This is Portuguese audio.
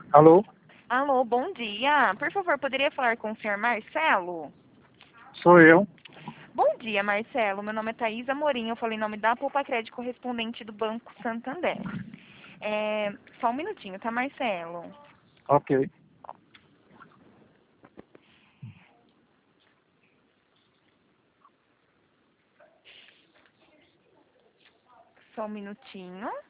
Alô? Alô, bom dia. Por favor, poderia falar com o senhor Marcelo? Sou eu. Bom dia, Marcelo. Meu nome é Thaís Amorim. Eu falei em nome da Poupa Crédito correspondente do Banco Santander. Só um minutinho, tá, Marcelo? Ok. Só um minutinho.